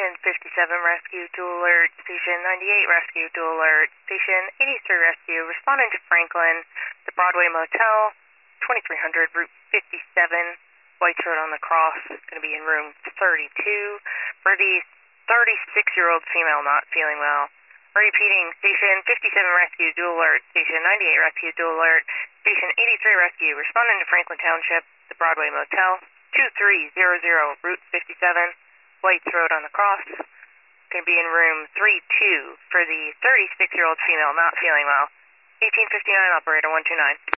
Station 57 Rescue, dual alert. Station 98 Rescue, dual alert. Station 83 Rescue, responding to Franklin, the Broadway Motel, 2300 Route 57, White Road on the Cross. It's going to be in room 32 for the 36-year-old female not feeling well. Repeating, Station 57 Rescue, dual alert. Station 98 Rescue, dual alert. Station 83 Rescue, responding to Franklin Township, the Broadway Motel, 2300 Route 57, White Road on the Cross. Going to be in room 32 for the 36-year-old female not feeling well. 1859, operator 129.